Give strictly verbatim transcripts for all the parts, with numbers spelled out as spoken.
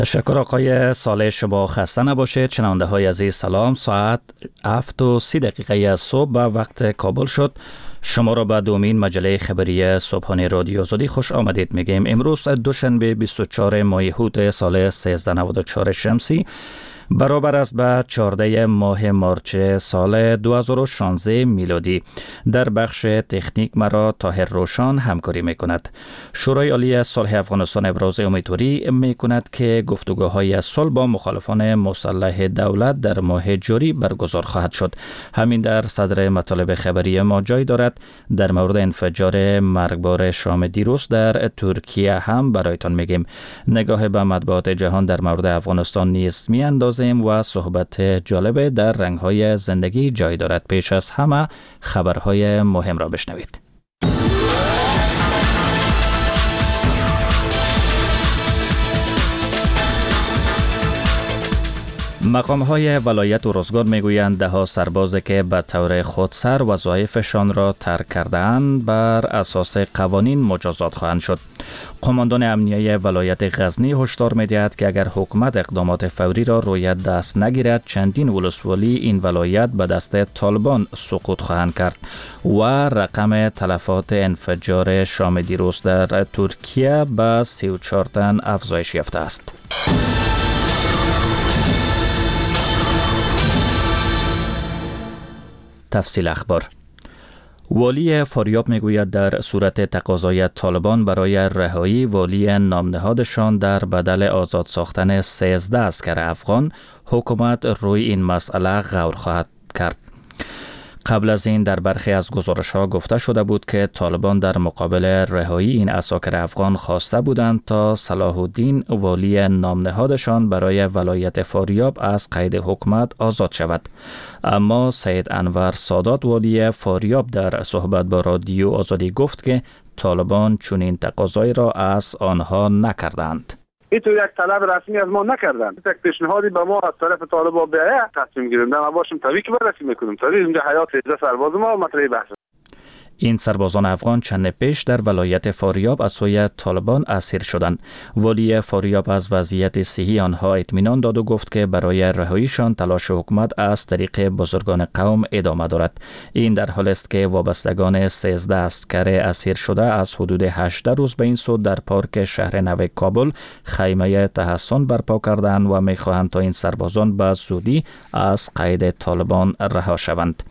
تشکر آقای صالح، شما خسته نباشید. شنونده های عزیز سلام. ساعت هفت و سی دقیقه از صبح به وقت کابل شد. شما را به دومین مجله خبری صبحانه رادیو آزادی خوش آمدید میگیم. امروز دوشنبه بیست و چهارم ماه هوت سال سیزده نود و چهار شمسی برابر است به چهارده ماه مارچ سال دو هزار و شانزده میلادی. در بخش تکنیک مرا طاهر روشان همکاری میکند. شورای عالی صلح افغانستان ابراز امیدواری میکند که گفتگوهای صلح با مخالفان مسلح دولت در ماه جاری برگزار خواهد شد. همین در صدر مطالب خبری ما جای دارد. در مورد انفجار مرگبار شام دیروز در ترکیه هم برایتان میگیم. نگاه به مطبوعات جهان در مورد افغانستان نیز میاندازیم و صحبت جالب در رنگ‌های زندگی جای دارد. پیش از همه خبرهای مهم را بشنوید. مقام‌های ولایت ارزگان میگویند ده ها سربازی که به طور خودسر وظایفشان را ترک کرده‌اند بر اساس قوانین مجازات خواهند شد. قماندان امنیه ولایت غزنی هشدار می‌دهد که اگر حکومت اقدامات فوری را روی دست نگیرد چندین ولسوالی این ولایت به دست طالبان سقوط خواهند کرد و رقم تلفات انفجار شام دیروز در ترکیه به سی و چهار تن افزایش یافته است. تفصیل اخبار. والی فاریاب میگوید در صورت تقاضای طالبان برای رهایی والی نامنهادشان در بدل آزاد ساختن سیزده اسکر افغان، حکومت روی این مسئله غور خواهد کرد. قبل از این در برخی از گزارش‌ها گفته شده بود که طالبان در مقابل رهایی این اساکر افغان خواسته بودند تا صلاح الدین والی نامنهادشان برای ولایت فاریاب از قید حکومت آزاد شود. اما سید انور سادات والی فاریاب در صحبت با رادیو آزادی گفت که طالبان چنین تقاضایی را از آنها نکردند. اینطور یک طلب رسمی از ما نکردن. یک پیشنهادی به ما از طرف طالبان بیاید تصمیم گیریم. ما باشیم طبیعی که بررسی میکنیم. طبیعی اینجا حیات سیزده سرباز ما مطرح بحث. این سربازان افغان چند پیش در ولایت فاریاب از سوی طالبان اسیر شدند. والی فاریاب از وضعیت صحی آنها اطمینان داد و گفت که برای رهاییشان تلاش حکومت از طریق بزرگان قوم ادامه دارد. این در حالی است که وابستگان سیزده اسکر اسیر شده از حدود هجده روز به این سو در پارک شهر نو کابل خیمه تحصن برپا کردند و می‌خواهند تا این سربازان به زودی از قید طالبان رها شوند.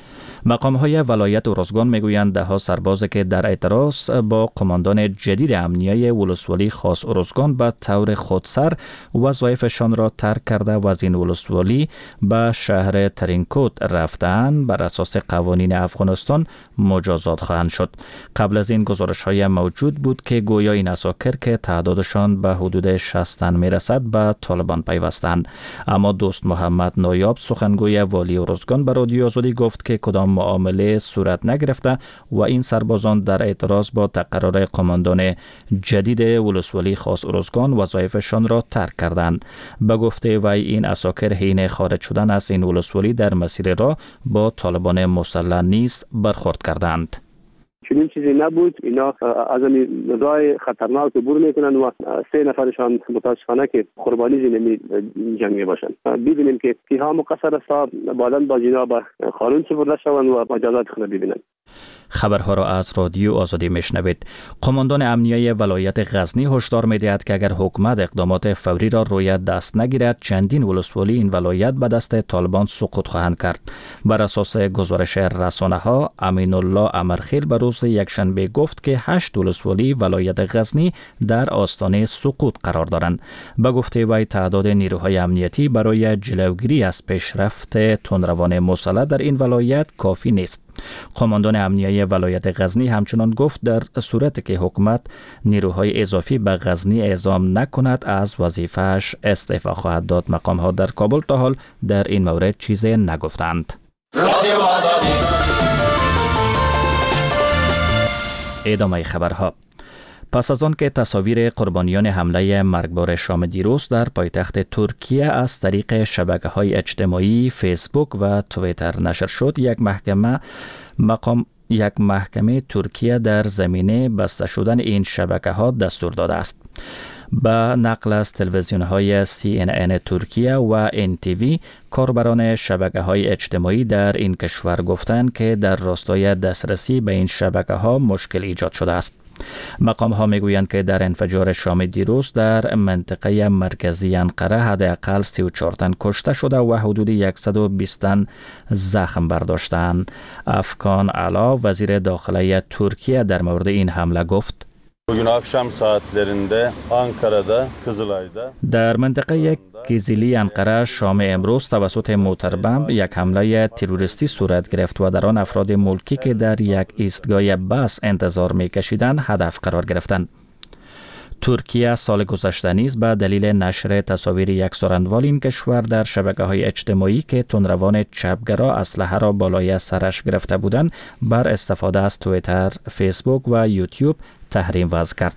مقام‌های ولایت ارزگان میگویند ده ها سربازی که در اعتراض با قماندان جدید امنیه ولسوالی خاص ارزگان به طور خودسر وظایفشان را ترک کرده و از این ولسوالی به شهر ترینکوت رفتند بر اساس قوانین افغانستان مجازات خواهند شد. قبل از این گزارش‌های موجود بود که گویا این اساکر که تعدادشان به حدود شصت تن میرسد به طالبان پیوستند. اما دوست محمد نایاب سخنگوی والی ارزگان به رادیو آزادی گفت که کدام معامله صورت نگرفته و این سربازان در اعتراض با تقرر قماندان جدید ولسوالی خاص ارزگان وظایفشان را ترک کردند. به گفته وی این اساکر حین خارج شدن از این ولسوالی در مسیر راه با طالبان مسلح نیز برخورد کردند. چنین چیزی نبود. اینا از این راه خطرناک عبور میکنن و سه نفرشان متاسفانه که قربانی زمینی جنگ میباشند. ببینیم که کیها مقصر است بعداً با جناب قانون سپرده شوند و مجازات خود ببینند. خبرها را از رادیو آزادی میشنوید. قماندان امنیه ولایت غزنی هشدار میدهد که اگر حکومت اقدامات فوری را روی دست نگیرد چندین ولسوالی این ولایت به دست طالبان سقوط خواهند کرد. بر اساس گزارش رسانه‌ها امین الله امرخیل به روز یکشنبه گفت که هشت ولسوالی ولایت غزنی در آستانه سقوط قرار دارند. به گفته وی تعداد نیروهای امنیتی برای جلوگیری از پیشرفت تندروان مسلح در این ولایت کافی نیست. قماندان امنیه ولایت غزنی همچنان گفت در صورتی که حکومت نیروهای اضافی به غزنی اعزام نکند از وظیفه‌اش استعفا خواهد داد. مقام‌ها در کابل تا حال در این مورد چیزی نگفتند. ادامه خبرها. پس از آن که تصاویر قربانیان حمله مرگبار شام دیروز در پایتخت ترکیه از طریق شبکه‌های اجتماعی فیسبوک و توییتر نشر شد، یک محکمه مقام یک محکمه ترکیه در زمینه بسته شدن این شبکه‌ها دستور داده است. به نقل از تلویزیون‌های سی ان ان ترکیه و ان تی وی، کاربران شبکه‌های اجتماعی در این کشور گفتند که در راستای دسترسی به این شبکه‌ها مشکل ایجاد شده است. مقام ها میگویند که در انفجار شام دیروز در منطقه مرکزی انقره حداقل سی و چهار تن کشته شده و حدود صد و بیست تن زخم برداشتند. افکان علا، وزیر داخلی ترکیه، در مورد این حمله گفت: Bugün akşam saatlerinde Ankara'da, Kızılay'da در منطقه کیزیلی انقره شام امروز توسط موتر بمب یک حمله تروریستی صورت گرفت و در آن افراد ملکی که در یک ایستگاه بس انتظار می‌کشیدند هدف قرار گرفتند. ترکیه سال گذشته نیز به دلیل نشر تصاویر یک سارندوال این کشور در شبکه‌های اجتماعی که تندروان چپگرا اسلحه را بالای سرش گرفته بودند بر استفاده از توییتر، فیسبوک و یوتیوب تحریم وضع کرد.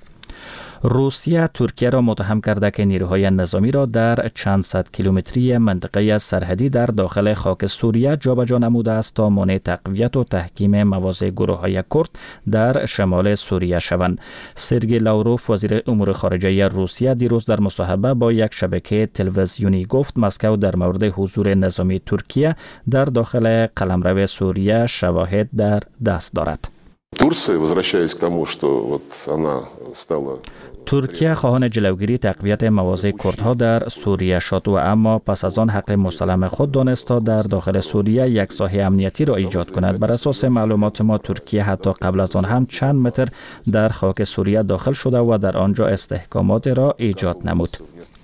روسیه ترکیه را متهم کرده که نیروهای نظامی را در چند صد کیلومتری منطقه سرحدی در داخل خاک سوریه جابجا نموده است تا مانع تقویت و تحکیم مواضع گروه‌های کرد در شمال سوریه شوند. سرگئی لاوروف، وزیر امور خارجه روسیه، دیروز در مصاحبه با یک شبکه تلویزیونی گفت مسکو در مورد حضور نظامی ترکیه در داخل قلمرو سوریه شواهد در دست دارد. Турция, возвращаясь к тому, что вот она стала ترکیه خواهان جلوگیری تقویت مواضع کردها در سوریه شد و اما پس از آن حق مسلم خود دانست تا در داخل سوریه یک ساحه امنیتی را ایجاد کند. بر اساس معلومات ما ترکیه حتی قبل از آن هم چند متر در خاک سوریه داخل شده و در آنجا استحکامات را ایجاد نمود.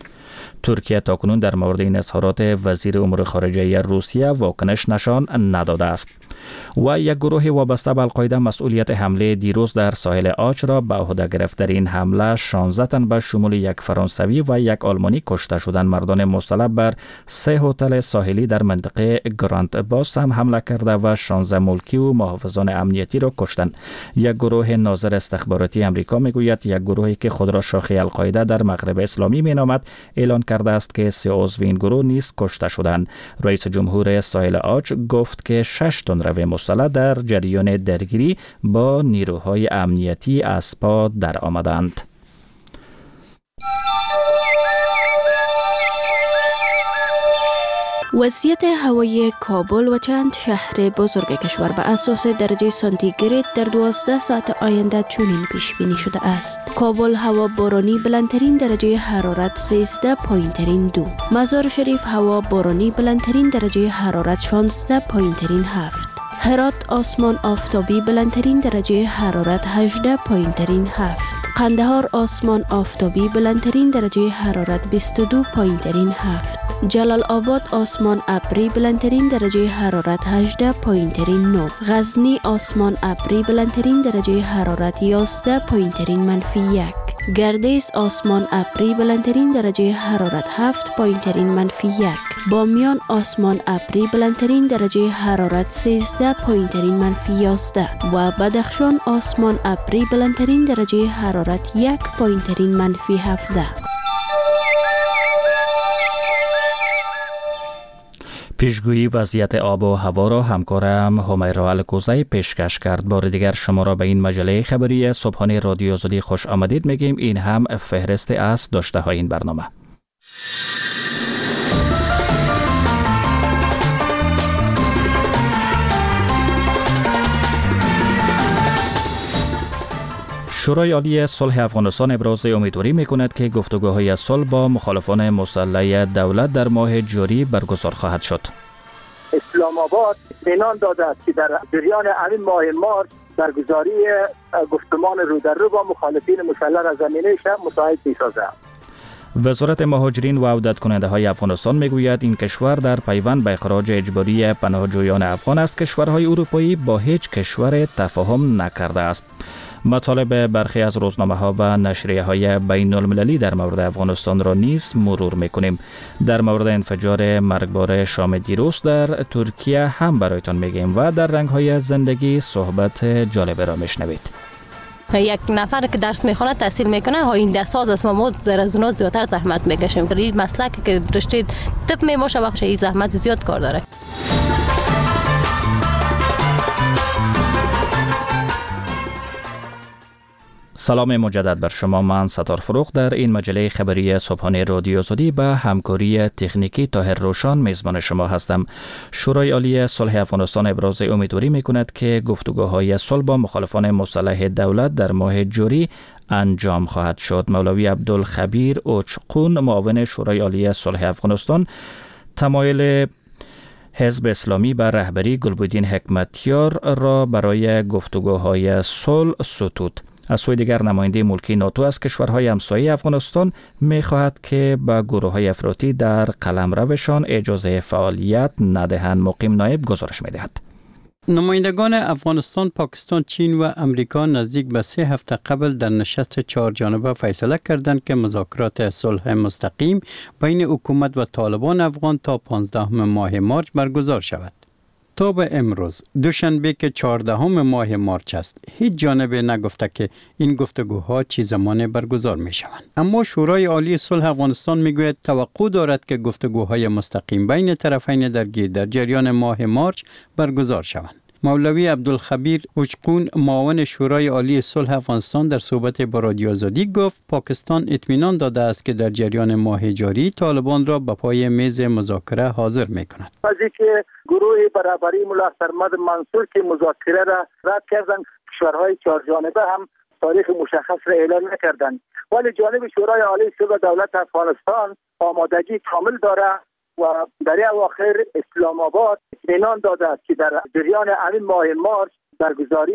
ترکیه تاکنون در مورد این اظهارات وزیر امور خارجه روسیه واکنش نشان نداده است. و یک گروه وابسته به القاعده مسئولیت حمله دیروز در ساحل آچ را به عهده گرفت. در این حمله شانزده تن به شمول یک فرانسوی و یک آلمانی کشته شدند. مردان مسلح بر سه هتل ساحلی در منطقه گراند باس هم حمله کرده و شانزده ملکی و محافظان امنیتی را کشتند. یک گروه ناظر استخباراتی امریکا میگوید یک گروهی که خود را شاخه القاعده در مغرب اسلامی مینامد اعلان کرده است که سه عضو این گروه نیز کشته شدند. رئیس جمهور ساحل آچ گفت که شش تن روی مسلح در جریان درگیری با نیروهای امنیتی از پا در آمدند. وضعیت هوایی کابل و چند شهر بزرگ کشور به اساس درجه سانتیگراد در دوازده ساعت آینده چنین پیش بینی شده است. کابل هوا بارانی بلندترین درجه حرارت سیزده پایین ترین دو. مزار شریف هوا بارانی بلندترین درجه حرارت شانزده پایین ترین هفت. هرات آسمان آفتابی بلندترین درجه حرارت هجده پایین ترین هفت. قندهار آسمان آفتابی بلندترین درجه حرارت بیست و دو پایین ترین هفت. جلال آباد آسمان ابری بلندترین درجه حرارت هجده پایین ترین نه. غزنی آسمان ابری بلندترین درجه حرارت یازده پایین ترین منفی یک. گردیز آسمان ابری بلندترین درجه حرارت هفت پایین ترین منفی یک. بامیان آسمان ابری بلندترین درجه حرارت سیزده پایین ترین منفی یازده و بدخشان آسمان ابری بلندترین درجه حرارت یک پایین ترین منفی هفده. پیشگویی وضعیت آب و هوا را همکارم همیرا الکوزی پیشکش کرد. بار دیگر شما را به این مجله خبری صبحانه رادیو آزادی خوش آمدید میگیم. این هم فهرست از داشته های این برنامه. شورای عالی صلح افغانستان ابراز امیدواری میکند که گفتگوهای صلح با مخالفان مسلح دولت در ماه جاری برگزار خواهد شد. اسلام آباد اعلان داده است که در جریان همین ماه مارس برگزاری گفتمان رو در رو با مخالفین مسلح را زمینه مساعد می‌سازد. وزارت مهاجرین و عودت کننده های افغانستان میگوید این کشور در پیوند به اخراج اجباری پناهجویان افغان از کشورهای اروپایی با هیچ کشور تفاهم نکرده است. مطالب برخی از روزنامه‌ها و نشریه‌های بین المللی در مورد افغانستان را نیز مرور می‌کنیم. در مورد انفجار مرگبار شام دیروز در ترکیه هم برایتان میگیم و در رنگ‌های زندگی صحبت جالب را میشنوید. یک نفر که درس میخونه تحصیل میکنه آینده ساز است، ما زیر از اونا زیادتر زحمت میکشیم. این مسلک که رشته طب میباشه وقت این زحمت زیاد کار داره. سلام مجدد بر شما. من ستار فروغ در این مجله خبری صبحانه رادیو آزادی به همکاری تکنیکی طاهر روشان میزبان شما هستم. شورای عالی صلح افغانستان ابراز امیدواری میکند که گفتگوهای صلح با مخالفان مسلح دولت در ماه جاری انجام خواهد شد. مولوی عبدالخبیر اوچقون، معاون شورای عالی صلح افغانستان، تمایل حزب اسلامی بر رهبری گلبدین حکمتیار را برای گفتگوهای صلح ستود. از سوی دیگر نماینده ملکی ناتو از کشورهای همسایه افغانستان می‌خواهد که به گروه‌های افراطی در قلمروشان اجازه فعالیت ندهند. مقیم نایب گزارش می‌دهد. نمایندگان افغانستان، پاکستان، چین و امریکا نزدیک به سه هفته قبل در نشست چهار جانبه فیصله کردند که مذاکرات صلح مستقیم بین حکومت و طالبان افغان تا پانزدهم ماه مارچ برگزار شود. تا به امروز دوشنبه که چهاردهم ماه مارچ است، هیچ جانب نگفته که این گفتگوها چه زمان برگزار می شوند. اما شورای عالی صلح افغانستان می گوید توقع دارد که گفتگوهای مستقیم بین طرفین درگیر در جریان ماه مارچ برگزار شوند. مولوی عبدالخبیر اوچقون، معاون شورای عالی صلح افغانستان، در صحبت با رادیو آزادی گفت پاکستان اطمینان داده است که در جریان ماه جاری طالبان را به پای میز مذاکره حاضر می‌کند. از اینکه گروه برابری ملا سرمد منصور که مذاکره را رد کردند، کشورهای چهار جانبه هم تاریخ مشخص را اعلام نکردند، ولی جانب شورای عالی صلح دولت افغانستان آمادگی کامل دارد و در اواخر اسلام آباد اطمینان داده است که در جریان همین ماه مارچ برگزاری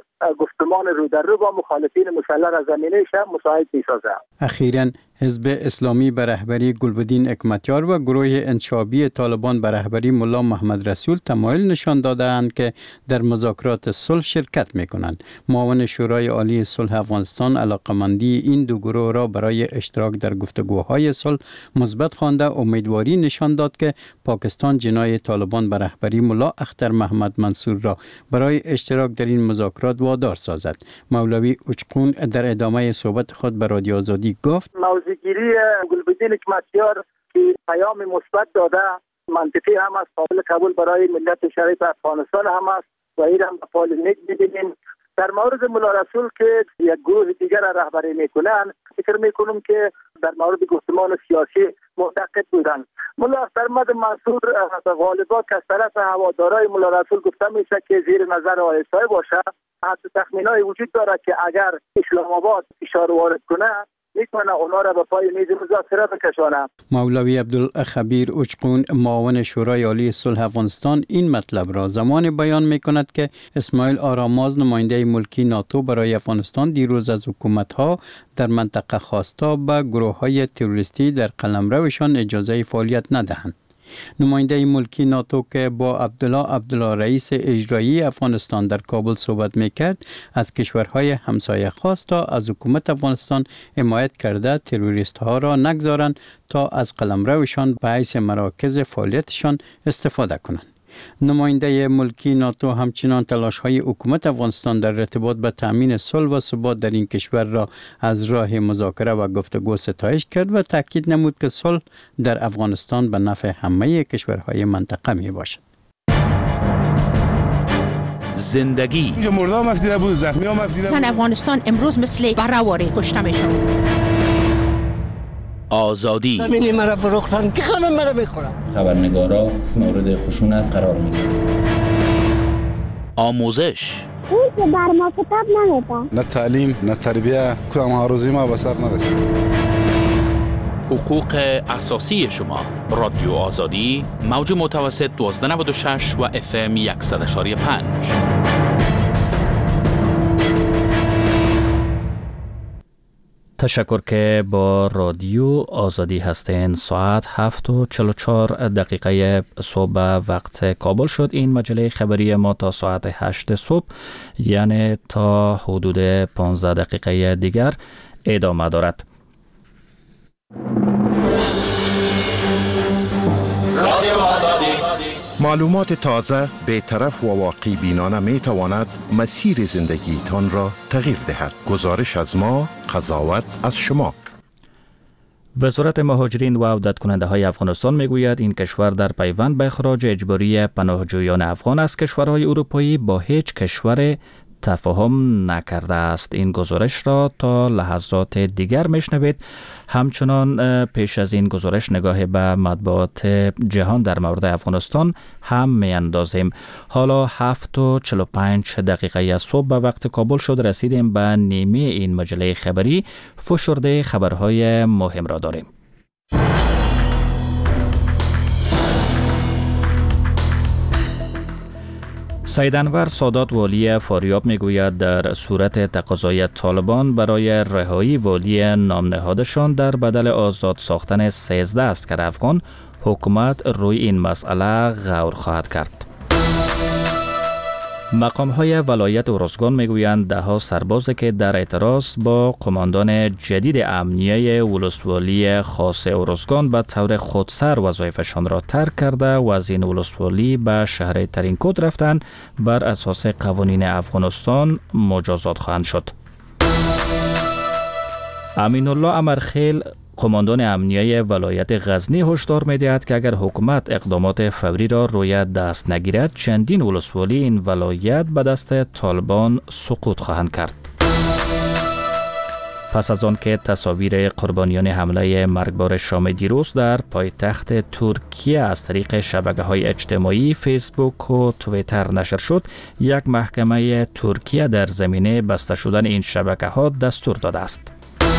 گفتمان رو در رو با مخالفین مسلح را زمینه شب مساعد می‌سازد. اخیراً حزب اسلامی به رهبری گلبدین حکمتیار و گروه انشابی طالبان به رهبری ملا محمد رسول تمایل نشان داده‌اند که در مذاکرات صلح شرکت می‌کنند. معاون شورای عالی صلح افغانستان علاقمندی این دو گروه را برای اشتراک در گفتگوهای صلح مثبت خوانده امیدواری نشان داد که پاکستان جنای طالبان به رهبری ملا اختر محمد منصور را برای اشتراک در این مذاکرات وادار سازد. مولوی اوچقون در ادامه صحبت خود به رادیو آزادی گفت موضوعگیری گلبدین حکمتیار که پیام مثبت داده منطقی هم است، قابل قبول برای ملت شریف افغانستان هم است و این هم به فال نیک ببینیم. در مورد ملا رسول که یک گروه دیگر را رهبری میکنن، فکر میکنم که در مورد گفتمان سیاسی معتقد بودند. ملا سرمد منصور غالبا که از طرف هوادارای ملا رسول گفته میشه که زیر نظر آیسای باشه. حتی تخمینای وجود دارد که اگر اسلام آباد فشار وارد کنه میتونه اونا را به پای میز مذاکره بکشانه. مولوی عبدالخبیر اوچقون، معاون شورای عالی صلح افغانستان، این مطلب را زمان بیان میکند که اسماعیل آراماز، نماینده ملکی ناتو برای افغانستان، دیروز از حکومت‌ها در منطقه خواسته به گروه‌های تروریستی در قلمروشان اجازه فعالیت ندهند. نماینده ملکی ناتو که با عبدالله عبدالله رئیس اجرایی افغانستان در کابل صحبت میکرد، از کشورهای همسایه خواست تا از حکومت افغانستان حمایت کرده تروریست ها را نگذارند تا از قلمروشان به حیث مراکز فعالیتشان استفاده کنند. نماینده ملکی ناتو همچنان تلاش‌های حکومت افغانستان در ارتباط به تأمین صلح و ثبات در این کشور را از راه مذاکره و گفتگو ستایش کرد و تاکید نمود که صلح در افغانستان به نفع همه کشورهای منطقه می باشد. زندگی اینجا مردم مفتیده بود، زخمی ها مفتیده بود. زن افغانستان امروز مثل برهواری کشته میشن. آزادی همینی مرا فروختن که همه مرا میخورن. خبرنگارا مورد خشونت قرار میگیرن. آموزش اون که بر ما کتاب نمیده. نه تعلیم نه تربیه، کدام هاروزی ما به سر نرسید. حقوق اساسی شما. رادیو آزادی، موج متوسط دوازده نود و شش و اف ام صد و پنج. تشکر که با رادیو آزادی هستین. ساعت هفت و چهل و چهار دقیقه صبح وقت کابل شد. این مجله خبری ما تا ساعت هشت صبح، یعنی تا حدود پانزده دقیقه دیگر ادامه دارد. رادیو آزادی، معلومات تازه، بی‌طرف و واقعی بینانه می تواند مسیر زندگی تان را تغییر دهد. گزارش از ما، قضاوت از شما. وزارت مهاجرین و عودت کننده های افغانستان میگوید این کشور در پیوند به اخراج اجباری پناهجویان افغان از کشورهای اروپایی با هیچ کشور تفاهم نکرده است. این گزارش را تا لحظات دیگر میشنوید. همچنان پیش از این گزارش نگاه به مطبوعات جهان در مورد افغانستان هم میاندازیم. حالا هفت و چهل و پنج دقیقه از صبح به وقت کابل شد. رسیدیم به نیمه این مجله خبری. فشرده خبرهای مهم را داریم. سید انور سادات والی فاریاب میگوید در صورت تقاضای طالبان برای رهایی والی نام نهادشان در بدل آزاد ساختن سیزده اسکر افغان، حکومت روی این مسئله غور خواهد کرد. مقام های ولایت ارزگان میگویند ده ها سرباز که در اعتراض با قماندان جدید امنیه ولسوالی خاص ارزگان به طور خودسر وظایفشان را ترک کرده و از این ولسوالی به شهر ترینکوت رفتند، بر اساس قوانین افغانستان مجازات خواهند شد. امین الله امرخیل قماندان امنیه ولایت غزنی هشدار می‌دهد که اگر حکومت اقدامات فوری را روی دست نگیرد، چندین ولسوالی این ولایت به دست طالبان سقوط خواهند کرد. پس از آن که تصاویر قربانیان حمله مرگبار شام دیروز در پایتخت ترکیه از طریق شبکه‌های اجتماعی فیسبوک و توییتر نشر شد، یک محکمه ترکیه در زمینه بسته شدن این شبکه‌ها دستور داده است.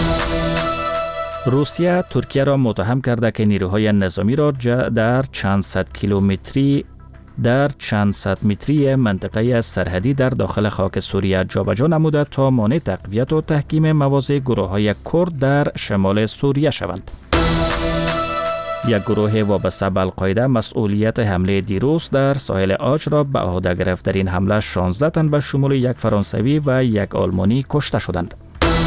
روسیه ترکیه را متهم کرده که نیروهای نظامی را در چند صد کیلومتری در چند صد متری منطقه سرحدی در داخل خاک سوریه جابجا نموده تا مانع تقویت و تحکیم مواضع گروه‌های کرد در شمال سوریه شوند. یک گروه وابسته به القاعده مسئولیت حمله دیروز در ساحل آج را به عهده گرفت. در این حمله شانزده تن به شمول یک فرانسوی و یک آلمانی کشته شدند.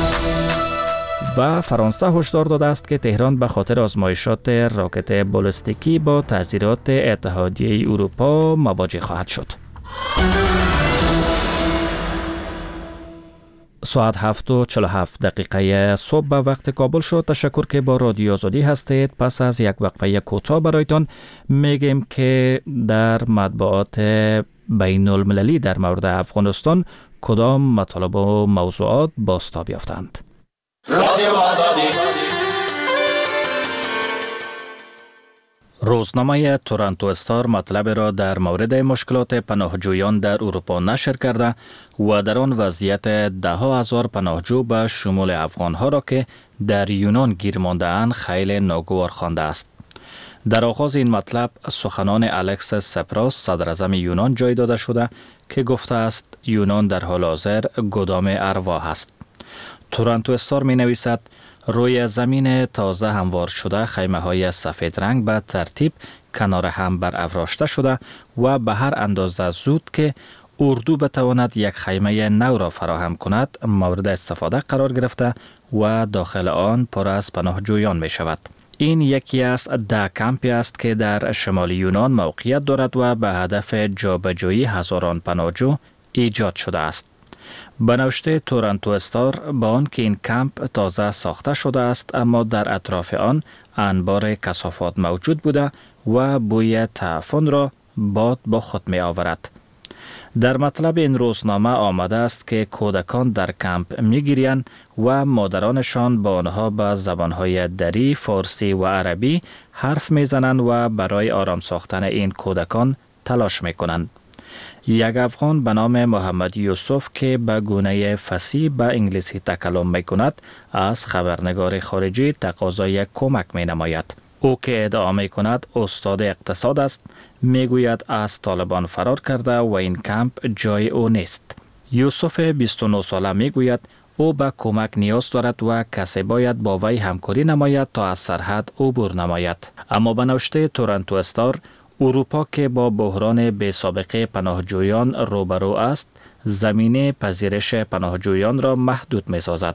و فرانسه هشدار داده است که تهران به خاطر آزمایشات راکت بالستیکی با تعزیرات اتحادیه اروپا مواجه خواهد شد. ساعت هفت و چهل و هفت دقیقه صبح به وقت کابل شد. تشکر که با رادیو آزادی هستید. پس از یک وقفه کوتاه برایتان میگیم که در مطبوعات بین المللی در مورد افغانستان کدام مطالب و موضوعات بازتاب یافتند. رادیو آزادی. روزنامه تورنتو استار مطلب را در مورد مشکلات پناهجویان در اروپا نشر کرده و در آن وضعیت ده ها هزار پناهجو به شمول افغانها را که در یونان گیر مانده‌اند خیلی ناگوار خوانده است. در آغاز این مطلب سخنان الکس سپراس صدر اعظم یونان جای داده شده که گفته است یونان در حال حاضر گدام ارواح است. تورنتو استار می نویسد روی زمین تازه هموار شده خیمه های سفید رنگ به ترتیب کنار هم بر افراشته شده و به هر اندازه زود که اردو بتواند یک خیمه نو را فراهم کند مورد استفاده قرار گرفته و داخل آن پر از پناهجویان می شود. این یکی از ده کمپی است که در شمال یونان موقعیت دارد و به هدف جابجایی هزاران پناهجو ایجاد شده است. به نوشته تورنتو استار با آن که این کمپ تازه ساخته شده است اما در اطراف آن انبار کثافات موجود بوده و بوی تعفن را باد با خود می آورد. در مطلب این روزنامه آمده است که کودکان در کمپ می گیرند و مادرانشان با آنها به زبانهای دری، فارسی و عربی حرف می زنند و برای آرام ساختن این کودکان تلاش می کنند. یک افغان به نام محمد یوسف که به گونه فصیح به انگلیسی تکلم می کند از خبرنگار خارجی تقاضای کمک می نماید. او که ادعا می کند استاد اقتصاد است می گوید از طالبان فرار کرده و این کمپ جای او نیست. یوسف بیست و نه ساله می گوید او به کمک نیاز دارد و کسی باید با وی همکاری نماید تا از سرحد عبور نماید. اما به نوشته تورنتو استار اروپا که با بحران بی سابقه پناهجویان روبرو است، زمینه پذیرش پناهجویان را محدود می سازد.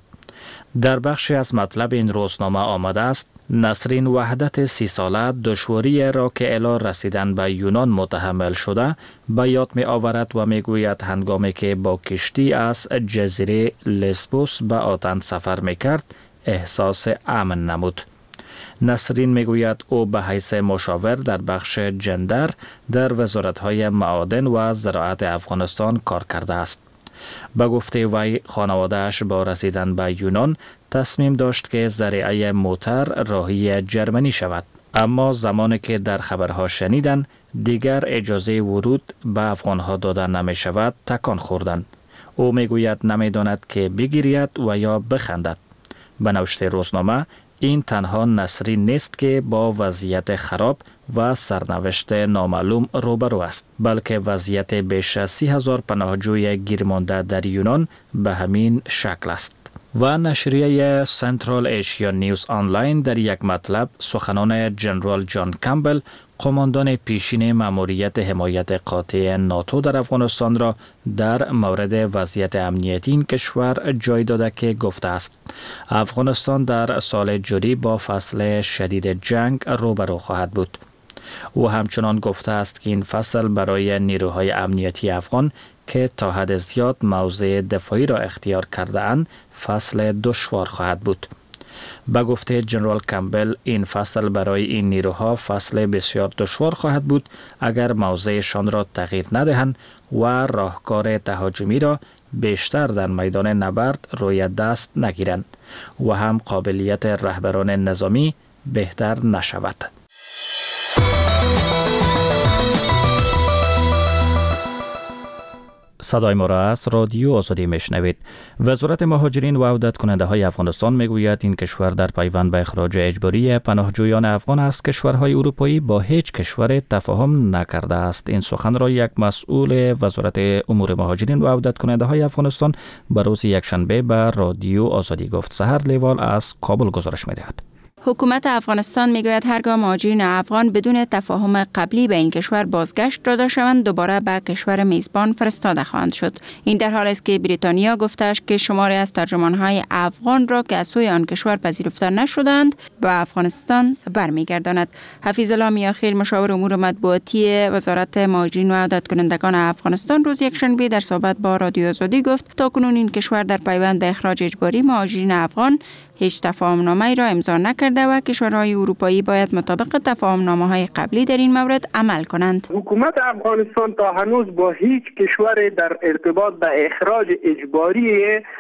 در بخشی از مطلب این روزنامه آمده است نسرین وحدت سی ساله دشواری را که الی رسیدن به یونان متحمل شده به یاد می آورد و می گوید هنگامی که با کشتی از جزیره لسبوس به آتن سفر می کرد احساس امن نمود. نسرین میگوید او به حیث مشاور در بخش جندر در وزارت‌های معادن و زراعت افغانستان کار کرده است. به گفته وی خانواده‌اش با رسیدن به یونان تصمیم داشت که ذریعه موتر راهی جرمنی شود. اما زمانی که در خبرها شنیدن دیگر اجازه ورود به افغانها داده نمی شود تکان خوردند. او می گوید نمی داند که بگیرید و یا بخندد. به نوشته روزنامه این تنها نسرین نیست که با وضعیت خراب و سرنوشت نامعلوم روبرو است، بلکه وضعیت بیش از سی هزار پناهجوی گیرمانده در یونان به همین شکل است. و نشریه سنترال ایشیا نیوز آنلاین در یک مطلب سخنان جنرال جان کامبل، قماندان پیشین ماموریت حمایت قاطع ناتو در افغانستان را در مورد وضعیت امنیتی این کشور جای داده که گفته است افغانستان در سال جاری با فصل شدید جنگ روبرو خواهد بود. او همچنان گفته است که این فصل برای نیروهای امنیتی افغان که تا حد زیاد موضع دفاعی را اختیار کرده اند فصل دشوار خواهد بود. به گفته جنرال کامبل این فصل برای این نیروها فصل بسیار دشوار خواهد بود اگر موضعشان را تغییر ندهند و راهکار تهاجمی را بیشتر در میدان نبرد روی دست نگیرند و هم قابلیت رهبران نظامی بهتر نشود. صدای ما را از رادیو آزادی میشنوید. وزارت مهاجرین و عودت کننده های افغانستان میگوید این کشور در پیوند به اخراج اجباری پناهجویان افغان از کشورهای اروپایی با هیچ کشور تفاهم نکرده است. این سخن را یک مسئول وزارت امور مهاجرین و عودت کننده های افغانستان به روز یکشنبه به رادیو آزادی گفت. سحر لیوال از کابل گزارش میدهد. حکومت افغانستان میگوید هرگاه مهاجرین افغان بدون تفاهم قبلی به این کشور بازگشت داده شوند دوباره به کشور میزبان فرستاده خواهند شد. این در حالی است که بریتانیا گفته است که شماری از ترجمانهای افغان را که از سوی آن کشور پذیرفته نشدند به افغانستان برمیگرداند. حفیظ الله میاخیل مشاور امور مطبوعاتی وزارت مهاجرین و عودت کنندگان افغانستان روز یکشنبه در صحبت با رادیو آزادی گفت تاکنون این کشور در پیوند به اخراج اجباری مهاجرین افغان هیچ تفاهم‌نامه‌ای را امضا نکرده و کشورهای اروپایی باید مطابق تفاهم‌نامه‌های قبلی در این مورد عمل کنند. حکومت افغانستان تا هنوز با هیچ کشور در ارتباط به اخراج اجباری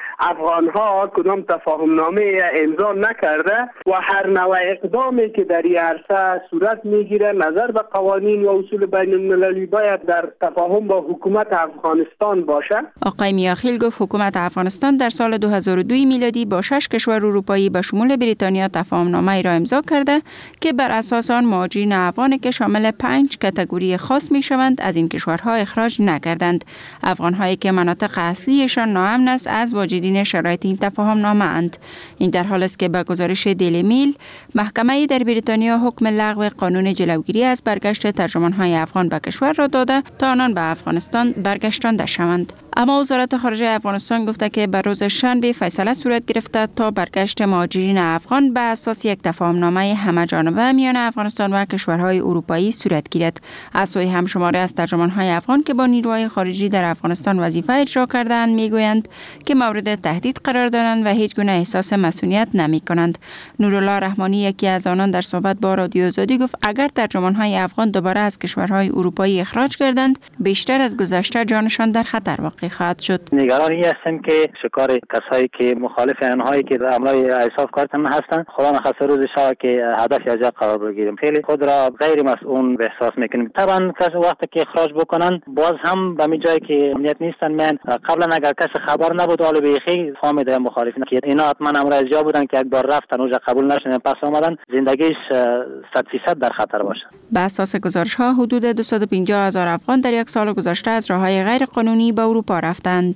افغان‌ها کدام تفاهم‌نامه امضا نکرده و هر نوع اقدامی که در این عرصه صورت می‌گیره نظر به قوانین و اصول بین‌المللی باید در تفاهم با حکومت افغانستان باشد. آقای میاخیل گفت حکومت افغانستان در سال دو هزار و دو میلادی با شش کشور اروپایی به شمول بریتانیا تفاهم‌نامه را امضا کرده که بر اساس آن مهاجرین افغانی که شامل پنج کاتگوری خاص می‌شوند از این کشورها اخراج نکردند. افغان‌هایی که مناطق اصلیشان ناامن است از واجدین شرایط این تفاهم‌نامه اند. این در حالی است که به گزارش دیلی میل محکمه در بریتانیا حکم لغو قانون جلوگیری از برگشت ترجمان‌های افغان به کشور را داده تا آنان به افغانستان برگشتانده شوند. اما وزارت خارجه افغانستان گفته که بر روز شنبه فیصله صورت گرفته تا برگشت مهاجرین افغان به اساس یک تفاهم‌نامه همه‌جانبه میان افغانستان و کشورهای اروپایی صورت گیرد. از سوی همشماری از ترجمان‌های افغان که با نیروهای خارجی در افغانستان وظیفه اجرا کرده‌اند میگویند که مورد تهدید قرار دارند و هیچ گونه احساس مسئولیت نمی‌کنند. نورالله رحمانی یکی از آنان در صحبت با رادیو آزادی گفت اگر ترجمان‌های افغان دوباره از کشورهای اروپایی اخراج گردند بیشتر از گذشته جانشان در خطر واقع خواهد شد. نگران این هستیم که شکار کسایی که مخالف آنهایی که عملای اعصاب کارتن هستند خدا نخواسته روز شب که هدف یا جا قرار بگیریم. خیلی خود را غیر مسئول احساس میکنیم. طبعا کسی وقتی که اخراج بکنن باز هم به می جایی که امنیت نیستن. من قبلا اگر کسی خبر نبود حالا بیخی فهمیده مخالفین که اینا حتما امر از جا بودن که یک بار رفتن اونجا قبول نشدن پس آمدن زندگیش صد فیصد در خطر باشه. به اساس گزارش ها حدود دویست و پنجاه هزار افغان در یک سال گذشته از راههای غیر قانونی به اروپا رفتند.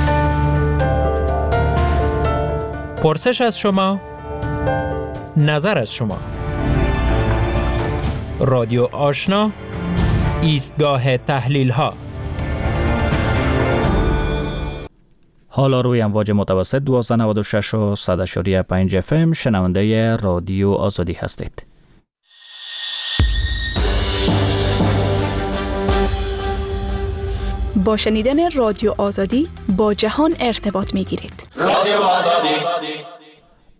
پرسش از شما، نظر از شما. رادیو آشنا، ایستگاه تحلیل ها. حالا روی امواج متوسط دوازده نود و شش و صد و پنج اف ام شنونده رادیو آزادی هستید. با شنیدن رادیو آزادی با جهان ارتباط می گیرید. رادیو آزادی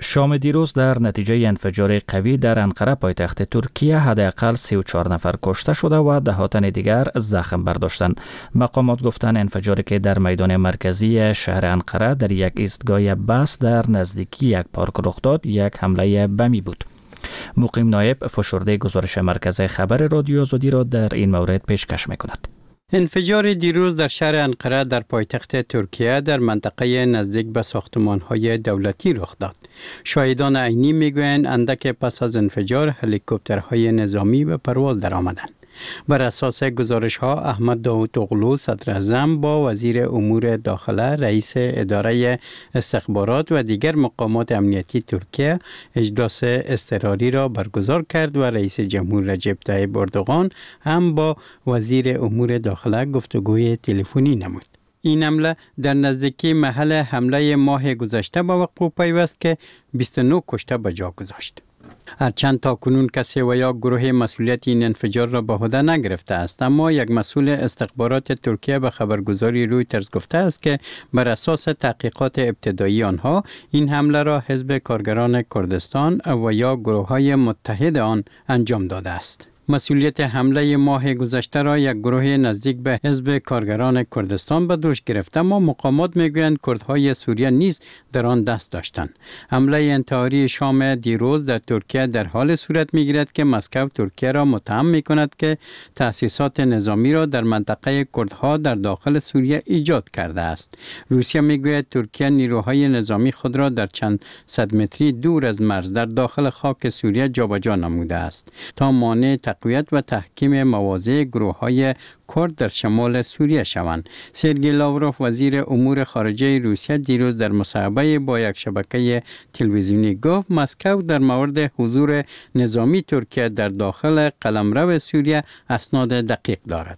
شام دیروز در نتیجه انفجار قوی در انقره پایتخت ترکیه حداقل سی و چهار نفر کشته شده و ده تن دیگر زخم برداشتند. مقامات گفتند انفجاری که در میدان مرکزی شهر انقره در یک ایستگاه بس در نزدیکی یک پارک رخ داد، یک حمله بمی بود. مقیم نایب فشرده گزارش مرکز خبر رادیو آزادی را در این مورد پیشکش می‌کند. انفجار دیروز در شهر انقره در پایتخت ترکیه در منطقه نزدیک به ساختمان‌های دولتی رخ داد. شاهدان عینی میگویند اندک پس از انفجار هلیکوپترهای نظامی به پرواز درآمدند. بر اساس گزارش ها احمد داوطاغلو صدر اعظم با وزیر امور داخله، رئیس اداره استخبارات و دیگر مقامات امنیتی ترکیه اجلاس اضطراری را برگزار کرد و رئیس جمهور رجب طیب اردوغان هم با وزیر امور داخله گفتگوی تلفنی نمود. این حمله در نزدیکی محل حمله ماه گذشته به وقوع پیوست که بیست و نه کشته به جا گذاشت. هرچند تا کنون کسی و یا گروه مسئولیت این انفجار را به عهده نگرفته است، اما یک مسئول استخبارات ترکیه به خبرگزاری رویترز گفته است که بر اساس تحقیقات ابتدایی آنها این حمله را حزب کارگران کردستان و یا گروه‌های متحد آن انجام داده است. مسئولیت حمله ماه گذشته را یک گروه نزدیک به حزب کارگران کردستان به دوش گرفته، اما مقامات میگویند کردهای سوریه نیز در آن دست داشتند. حمله انتحاری شام دیروز در ترکیه در حال صورت میگیرد که مسکو ترکیه را متهم میکند که تأسیسات نظامی را در منطقه کردها در داخل سوریه ایجاد کرده است. روسیه میگوید ترکیه نیروهای نظامی خود را در چند صد متری دور از مرز در داخل خاک سوریه جابجا نموده است تا مانع تقویت و تحکیم مواضع گروه‌های کرد در شمال سوریه شوند. سرگئی لاوروف وزیر امور خارجه روسیه دیروز در مصاحبه با یک شبکه تلویزیونی گفت مسکو در مورد حضور نظامی ترکیه در داخل قلمرو سوریه اسناد دقیق دارد.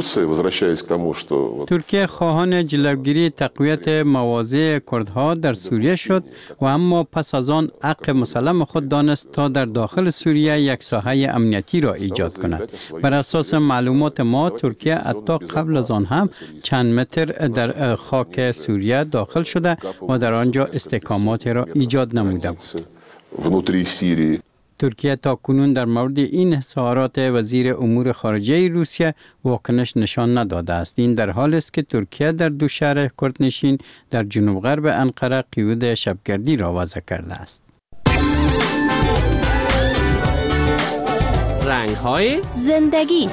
ترکیه خواهان جلوگیری تقویت مواضع کردها در سوریه شد و اما پس از آن حق مسلم خود دانست تا در داخل سوریه یک ساحه امنیتی را ایجاد کند. بر اساس معلومات ما ترکیه حتی قبل از آن هم چند متر در خاک سوریه داخل شده و در آنجا استحکامات را ایجاد نموده بود. ترکیه تا کنون در مورد این اظهارات وزیر امور خارجه روسیه واکنش نشان نداده است. این در حالی است که ترکیه در دو شهر کردنشین در جنوب غرب انقره قیود شبگردی را وضع کرده است. رنگ‌های زندگی.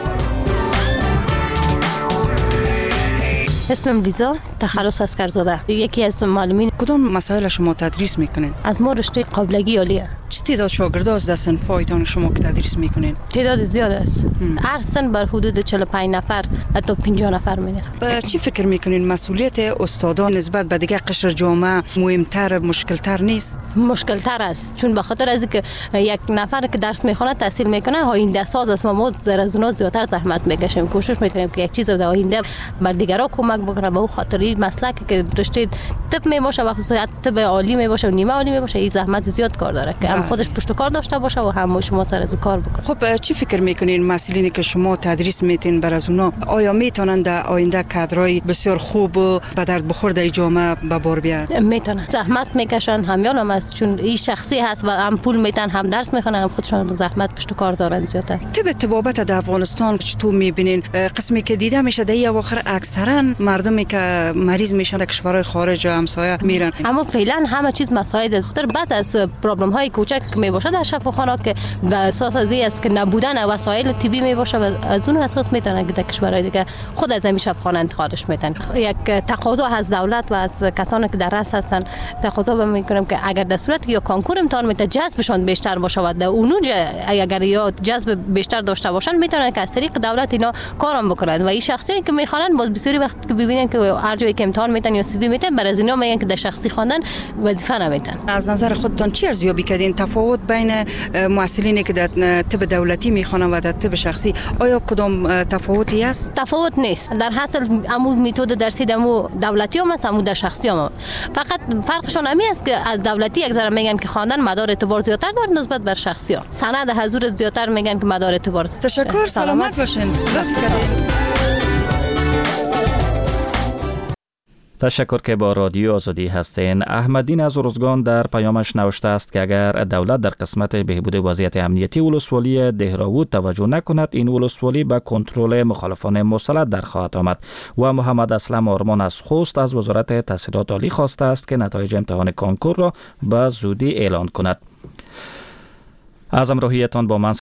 اسمم لیزا، تخلص اسکرزاده. یکی از معلمین. کدام مسائل شما تدریس میکنین؟ از ما رشته قابلگی عالیه. چه تعداد شاگردا از صنف‌هایتان شما که تدریس میکنین؟ تعداد زیاد است. هر سن بر حدود چهل و پنج نفر تا پنجاه نفر میاد. با چی فکر میکنین مسئولیت استادان نسبت به دیگه قشر جامعه مهمتر مشکلتر نیست؟ مشکلتر است، چون به خاطر از اینکه یک نفر که درس میخونه تحصیل میکنه آینده ساز است. ما از اونها زیادتر زحمت میکشیم، کوشش میکنیم که یک چیز در آینده بر دیگران کمک بکنه. به خاطر مسلک که رشته طب می باشه و خصوصا طب عالی می باشه و نیمه عالی می باشه، این زحمت زیاد کار داره که هم خودش پشت کار داشته باشه و هم شما سر از کار بکنه. خب چی فکر میکنین مسئولینی که شما تدریس میتین بر از اونها آیا میتونن در آینده کادرای بسیار خوب و به درد بخور در جامعه به بار بیارن؟ میتونن، زحمت میکشن، همیان هم است، چون این شخصی هست و هم پول میتن، هم درس میخونن، هم خودشون زحمت پشت کار دارن زیاده. طب طبابت در افغانستان چطور میبینین؟ قسمی که دیده میشه در اواخر اکثرا مردمی که مریض میشن در کشورهای خارج و همسایه میرن. اما فعلا همه چیز مساعد است. خاطر بعض از پرابلم های کوچک می باشه در شفاخانه که به اساس از این است که نبودن وسایل طبی می باشه و از اون اساس میتونن که در کشورهای دیگه خود از این شفاخانه انتقالش میتن. یک تقاضا از دولت و از کسانی که در رأس هستن تقاضا میکنم که اگر در صورت یا کنکور امتحان میته جذبشون بیشتر باشه و در اونجا اگر یا جذب بیشتر داشته باشن میتونن که از طریق دولت اینا کارم بکنن و این شخصی که میخوانن باز بسیاری وقت که ببینن که هر جایی که امتحان میتن یا سی وی میتن برای از اینا میگن که در شخصی خواندن وظیفه نمیتن. از نظر خودتان چی ارزیابی کردین تفاوت بین محصلینی که در طب دولتی میخوانن و در طب شخصی؟ آیا کدام تفاوتی است؟ تفاوت نیست. در حاصل عمود متد درسی دمو دولتی هم است، عمود در شخصی هم. فقط فرقشون همین است که از دولتی یک ذره میگن که خواندن مدار اعتبار زیادتر داره نسبت بر شخصی ها. سند حضور زیادتر میگن که مدار اعتبار. تشکر، سلامت باشین. لطف کردین. تشکر که با رادیو آزادی هستین. احمدین از ارزگان در پیامش نوشته است که اگر دولت در قسمت بهبود وضعیت امنیتی ولسوالی دهراوود توجه نکند، این ولسوالی به کنترل مخالفان مسلح در خواهد آمد. و محمد اسلم آرمان از خوست از وزارت تحصیلات عالی خواسته است که نتایج امتحان کنکور را به زودی اعلان کند. از همراهیتان با من